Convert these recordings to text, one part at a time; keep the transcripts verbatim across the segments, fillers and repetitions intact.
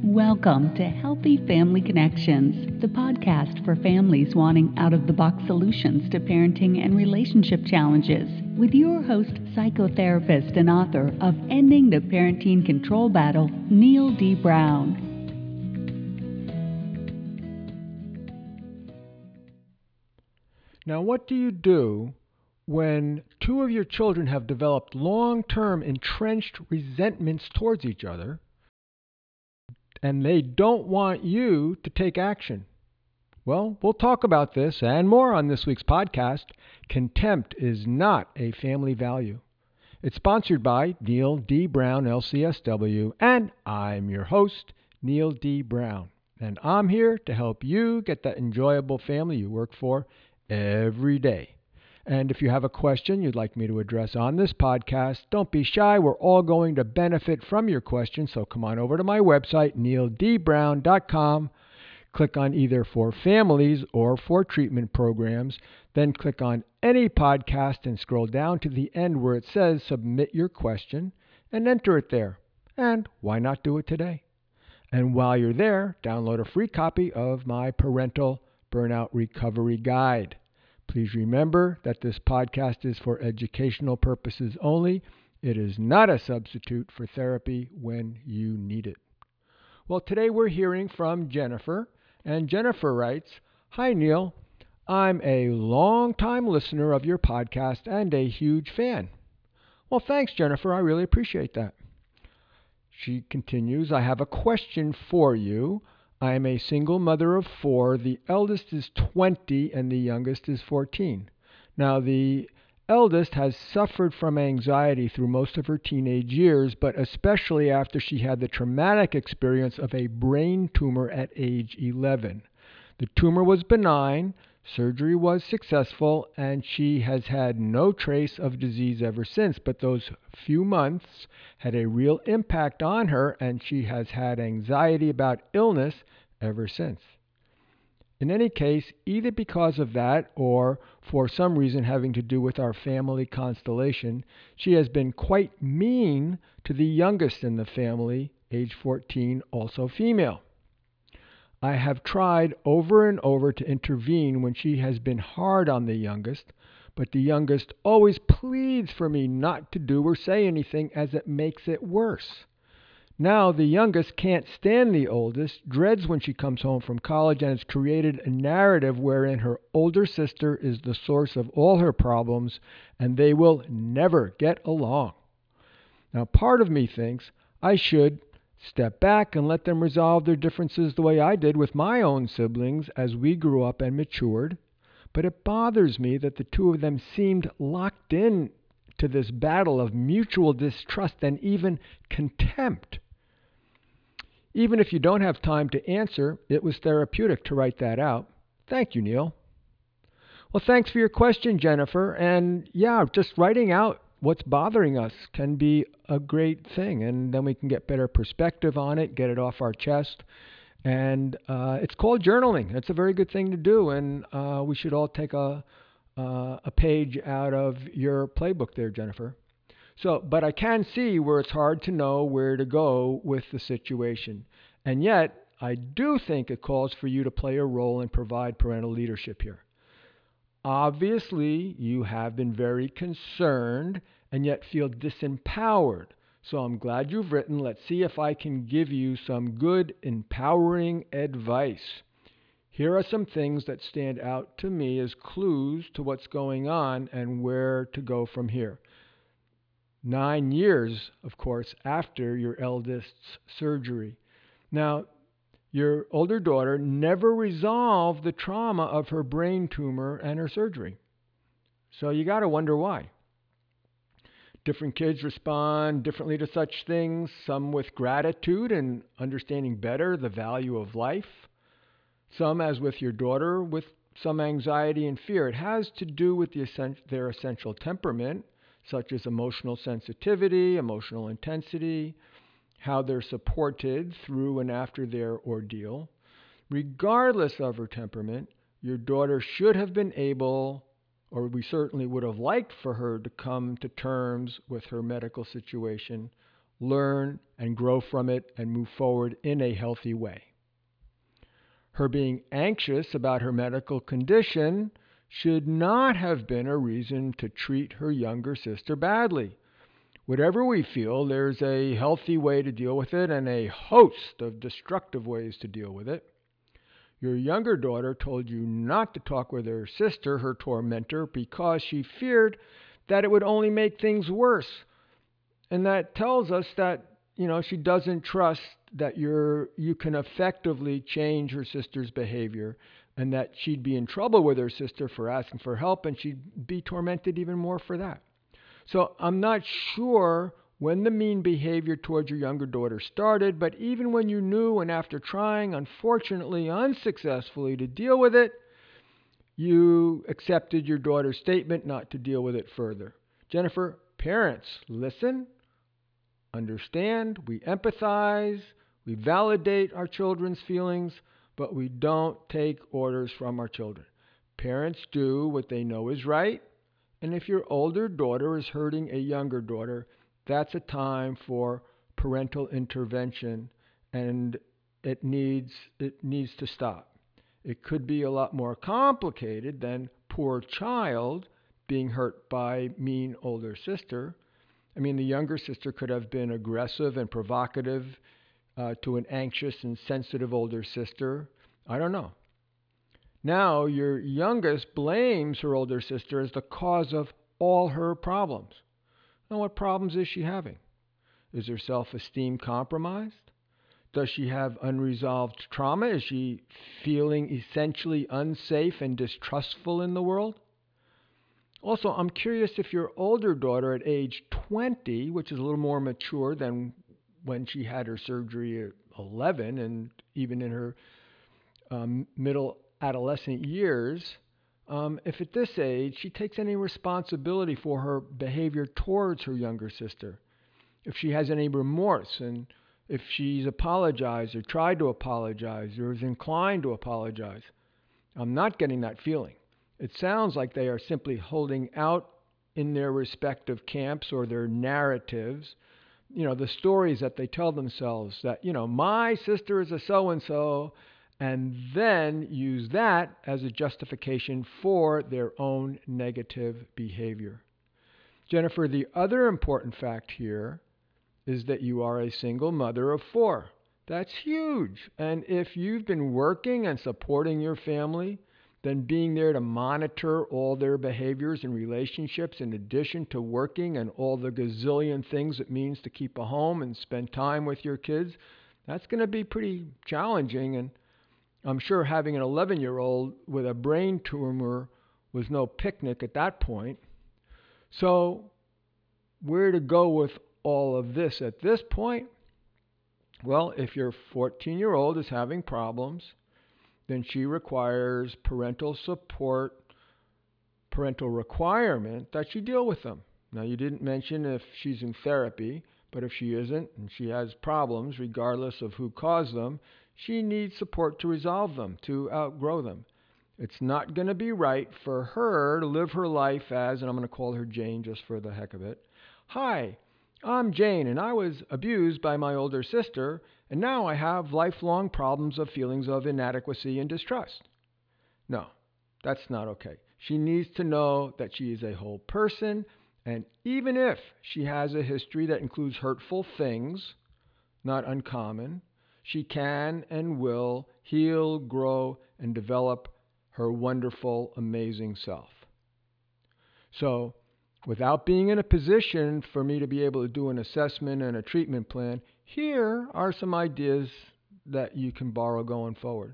Welcome to Healthy Family Connections, the podcast for families wanting out-of-the-box solutions to parenting and relationship challenges, with your host, psychotherapist and author of Ending the Parenting Control Battle, Neil D. Brown. Now, what do you do when two of your children have developed long-term entrenched resentments towards each other and they don't want you to take action? Well, we'll talk about this and more on this week's podcast. Contempt is not a family value. It's sponsored by Neil D. Brown, L C S W, and I'm your host, Neil D. Brown. And I'm here to help you get that enjoyable family you work for every day. And if you have a question you'd like me to address on this podcast, don't be shy. We're all going to benefit from your question. So come on over to my website, neil d brown dot com. Click on either for families or for treatment programs. Then click on any podcast and scroll down to the end where it says submit your question and enter it there. And why not do it today? And while you're there, download a free copy of my Parental Burnout Recovery Guide. Please remember that this podcast is for educational purposes only. It is not a substitute for therapy when you need it. Well, today we're hearing from Jennifer, and Jennifer writes, "Hi, Neil. I'm a long-time listener of your podcast and a huge fan." Well, thanks, Jennifer. I really appreciate that. She continues, "I have a question for you. I am a single mother of four. The eldest is twenty and the youngest is fourteen. Now, the eldest has suffered from anxiety through most of her teenage years, but especially after she had the traumatic experience of a brain tumor at age eleven. The tumor was benign, surgery was successful, and she has had no trace of disease ever since. But those few months had a real impact on her, and she has had anxiety about illness ever since. In any case, either because of that or for some reason having to do with our family constellation, she has been quite mean to the youngest in the family, age fourteen, also female. I have tried over and over to intervene when she has been hard on the youngest, but the youngest always pleads for me not to do or say anything as it makes it worse. Now the youngest can't stand the oldest, dreads when she comes home from college, and has created a narrative wherein her older sister is the source of all her problems and they will never get along. Now part of me thinks I should step back and let them resolve their differences the way I did with my own siblings as we grew up and matured. But it bothers me that the two of them seemed locked in to this battle of mutual distrust and even contempt. Even if you don't have time to answer, it was therapeutic to write that out. Thank you, Neil." Well, thanks for your question, Jennifer. And yeah, just writing out what's bothering us can be a great thing, and then we can get better perspective on it, get it off our chest. And uh, it's called journaling. It's a very good thing to do, and uh, we should all take a uh, a page out of your playbook there, Jennifer. So, but I can see where it's hard to know where to go with the situation. And yet, I do think it calls for you to play a role and provide parental leadership here. Obviously, you have been very concerned and yet feel disempowered. So I'm glad you've written. Let's see if I can give you some good, empowering advice. Here are some things that stand out to me as clues to what's going on and where to go from here. Nine years, of course, after your eldest's surgery. Now, your older daughter never resolved the trauma of her brain tumor and her surgery. So you got to wonder why. Different kids respond differently to such things, some with gratitude and understanding better the value of life. Some, as with your daughter, with some anxiety and fear. It has to do with the essen- their essential temperament, such as emotional sensitivity, emotional intensity, how they're supported through and after their ordeal. Regardless of her temperament, your daughter should have been able, or we certainly would have liked for her to come to terms with her medical situation learn and grow from it and move forward in a healthy way. Her being anxious about her medical condition should not have been a reason to treat her younger sister badly. Whatever we feel, there's a healthy way to deal with it and a host of destructive ways to deal with it. Your younger daughter told you not to talk with her sister, her tormentor, because she feared that it would only make things worse. And that tells us that, you know, she doesn't trust that you're, you can effectively change her sister's behavior, and that she'd be in trouble with her sister for asking for help, and she'd be tormented even more for that. So I'm not sure when the mean behavior towards your younger daughter started, but even when you knew and after trying, unfortunately unsuccessfully, to deal with it, you accepted your daughter's statement not to deal with it further. Jennifer, parents, listen, understand, we empathize, we validate our children's feelings, but we don't take orders from our children. Parents do what they know is right, and if your older daughter is hurting a younger daughter, that's a time for parental intervention, and it needs it needs to stop. It could be a lot more complicated than poor child being hurt by mean older sister. I mean, the younger sister could have been aggressive and provocative uh, to an anxious and sensitive older sister. I don't know. Now, your youngest blames her older sister as the cause of all her problems. Now, what problems is she having? Is her self-esteem compromised? Does she have unresolved trauma? Is she feeling essentially unsafe and distrustful in the world? Also, I'm curious if your older daughter at age twenty, which is a little more mature than when she had her surgery at eleven, and even in her um, middle adolescent years, um, if at this age she takes any responsibility for her behavior towards her younger sister, if she has any remorse, and if she's apologized or tried to apologize or is inclined to apologize. I'm not getting that feeling. It sounds like they are simply holding out in their respective camps or their narratives, you know, the stories that they tell themselves that, you know, my sister is a so-and-so, and then use that as a justification for their own negative behavior. Jennifer, the other important fact here is that you are a single mother of four. That's huge. And if you've been working and supporting your family, then being there to monitor all their behaviors and relationships in addition to working and all the gazillion things it means to keep a home and spend time with your kids, that's going to be pretty challenging. And I'm sure having an eleven-year-old with a brain tumor was no picnic at that point. So where to go with all of this at this point? Well, if your fourteen-year-old is having problems, then she requires parental support, parental requirement that she deal with them. Now, you didn't mention if she's in therapy, but if she isn't and she has problems, regardless of who caused them, she needs support to resolve them, to outgrow them. It's not going to be right for her to live her life as, and I'm going to call her Jane just for the heck of it. Hi, I'm Jane, and I was abused by my older sister, and now I have lifelong problems of feelings of inadequacy and distrust. No, that's not okay. She needs to know that she is a whole person, and even if she has a history that includes hurtful things, not uncommon, she can and will heal, grow, and develop her wonderful, amazing self. So, without being in a position for me to be able to do an assessment and a treatment plan, here are some ideas that you can borrow going forward.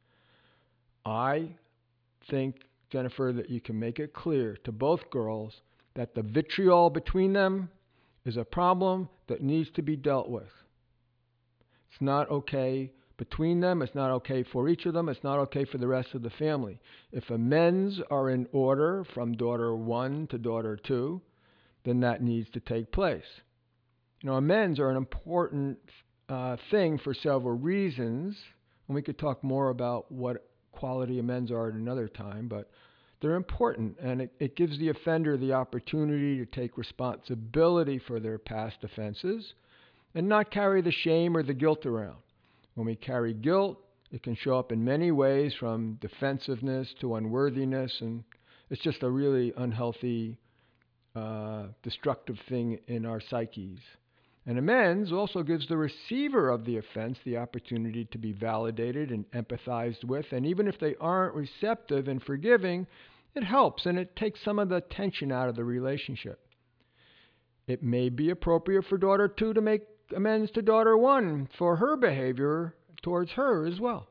I think, Jennifer, that you can make it clear to both girls that the vitriol between them is a problem that needs to be dealt with. It's not okay between them. It's not okay for each of them. It's not okay for the rest of the family. If amends are in order from daughter one to daughter two, then that needs to take place. You know, amends are an important uh, thing for several reasons, and we could talk more about what quality amends are at another time, but they're important, and it, it gives the offender the opportunity to take responsibility for their past offenses. and not carry the shame or the guilt around. When we carry guilt, it can show up in many ways, from defensiveness to unworthiness, and it's just a really unhealthy, uh, destructive thing in our psyches. And amends also gives the receiver of the offense the opportunity to be validated and empathized with, and even if they aren't receptive and forgiving, it helps and it takes some of the tension out of the relationship. It may be appropriate for daughter two to make amends to daughter one for her behavior towards her as well.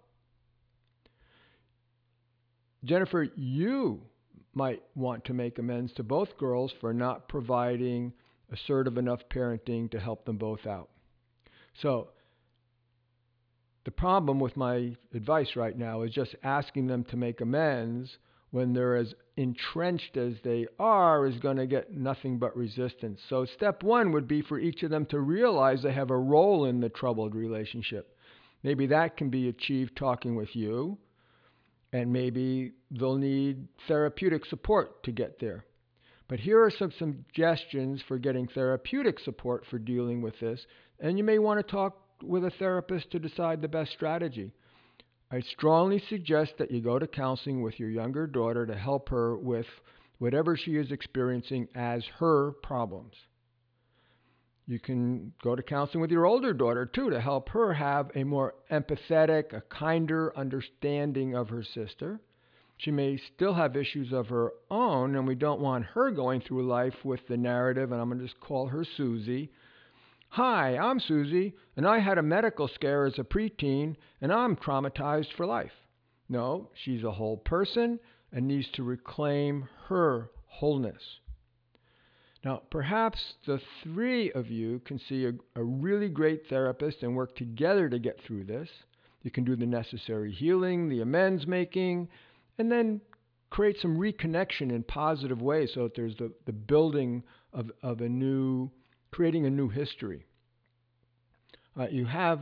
Jennifer, you might want to make amends to both girls for not providing assertive enough parenting to help them both out. So, the problem with my advice right now is just asking them to make amends when they're as entrenched as they are is going to get nothing but resistance. So step one would be for each of them to realize they have a role in the troubled relationship. Maybe that can be achieved talking with you, and maybe they'll need therapeutic support to get there. But here are some suggestions for getting therapeutic support for dealing with this, and you may want to talk with a therapist to decide the best strategy. I strongly suggest that you go to counseling with your younger daughter to help her with whatever she is experiencing as her problems. You can go to counseling with your older daughter, too, to help her have a more empathetic, a kinder understanding of her sister. She may still have issues of her own, and we don't want her going through life with the narrative, and I'm going to just call her Susie. Hi, I'm Susie, and I had a medical scare as a preteen, and I'm traumatized for life. No, she's a whole person and needs to reclaim her wholeness. Now, perhaps the three of you can see a, a really great therapist and work together to get through this. You can do the necessary healing, the amends making, and then create some reconnection in positive ways so that there's the, the building of, of a new, creating a new history. Uh, you have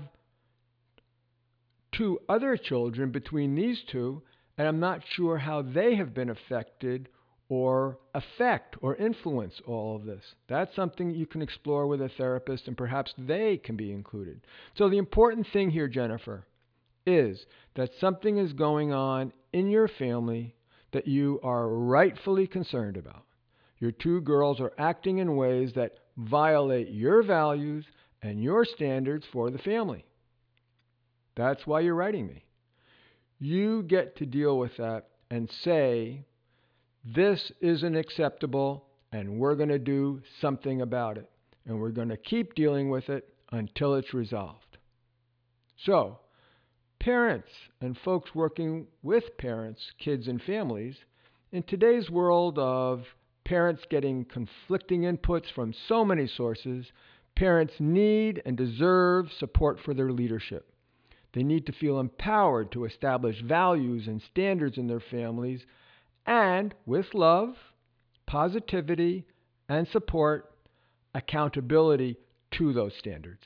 two other children between these two, and I'm not sure how they have been affected or affect or influence all of this. That's something you can explore with a therapist, and perhaps they can be included. So the important thing here, Jennifer, is that something is going on in your family that you are rightfully concerned about. Your two girls are acting in ways that violate your values and your standards for the family. That's why you're writing me. You get to deal with that and say, this isn't acceptable, and we're going to do something about it. And we're going to keep dealing with it until it's resolved. So, parents and folks working with parents, kids, and families, in today's world of parents getting conflicting inputs from so many sources, parents need and deserve support for their leadership. They need to feel empowered to establish values and standards in their families, and with love, positivity, and support, accountability to those standards.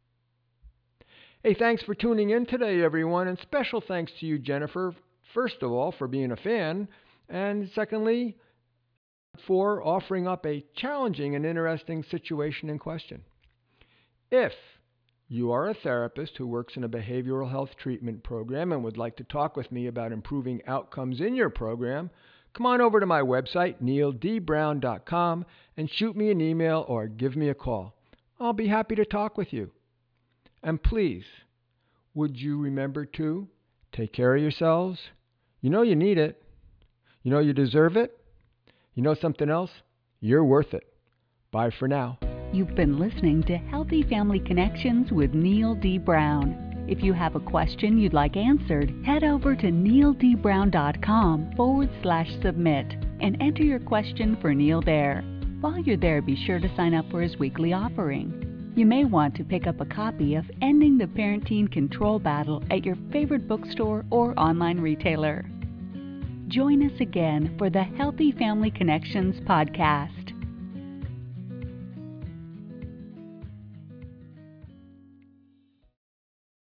Hey, thanks for tuning in today, everyone, and special thanks to you, Jennifer, first of all, for being a fan, and secondly, for offering up a challenging and interesting situation in question. If you are a therapist who works in a behavioral health treatment program and would like to talk with me about improving outcomes in your program, come on over to my website, neil d brown dot com, and shoot me an email or give me a call. I'll be happy to talk with you. And please, would you remember to take care of yourselves? You know you need it. You know you deserve it. You know something else? You're worth it. Bye for now. You've been listening to Healthy Family Connections with Neil D. Brown. If you have a question you'd like answered, head over to neil d brown dot com forward slash submit and enter your question for Neil there. While you're there, be sure to sign up for his weekly offering. You may want to pick up a copy of Ending the Parenting Control Battle at your favorite bookstore or online retailer. Join us again for the Healthy Family Connections podcast.